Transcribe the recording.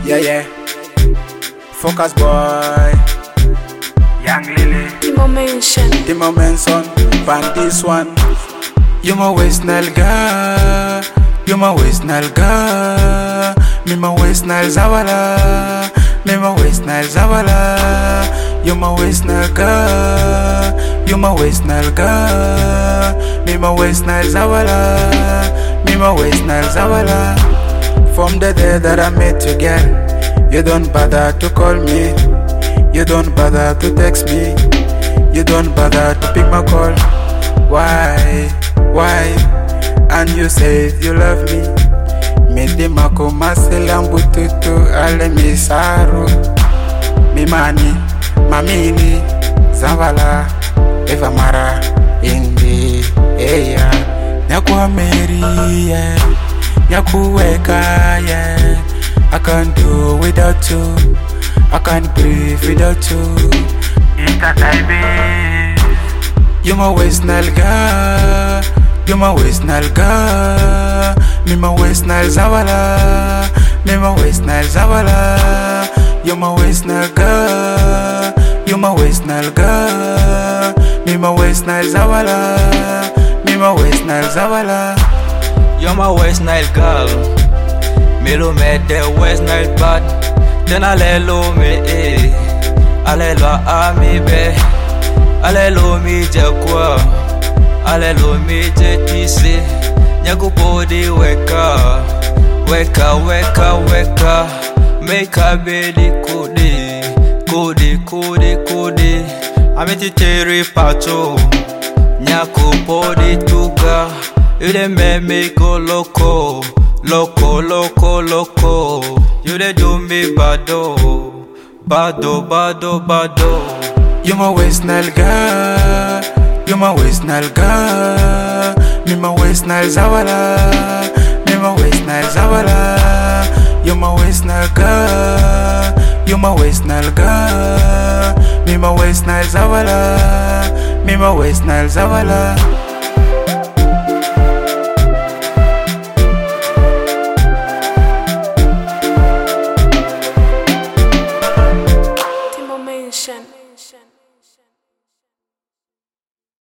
Yeah, yeah. Focus boy. Young Lily. The moment son. Ban this one. You my waist nalga. You my waist nalga. Me my waist nal zawala. Me my waist nal zawala. You my waist nalga. You my waist nalga. Me my waist nal zawala. Me my waist nal zawala. From the day that I met you, girl, you don't bother to call me. You don't bother to text me. You don't bother to pick my call. Why? And you say you love me. Mede mako maselambu tutu ale misaru. Mi mani, mamini, zavala, eva mara, indi, eya. Nyaku ameri, yeah. Nyaku weka, yeah. I can't do without you. I can't breathe without you. Ita taibe. You my waist nalga. You my waist nalga. Me my waist nal zawala. Me my waist nal zawala. You my waist nalga. You my waist nalga. Me my waist nal zawala. Me my waist nal zawala. You my waist nal girl. Me lo me de waist nal bad. Then alelo me alelo a mi be. Alelo mi je kwa. Alelo mi je tisi. Nyaku body weka. Make a baby kudi. Amiti teri pacho. Nyaku body tuga. You dey make me go loco. You dey do me bado. You my waist nalga. You my waist nalga. Me my waist nal zawala. Me my waist nal zawala. You my waist nalga. You my waist nalga. Me my waist nal zawala. Me my waist nal zawala.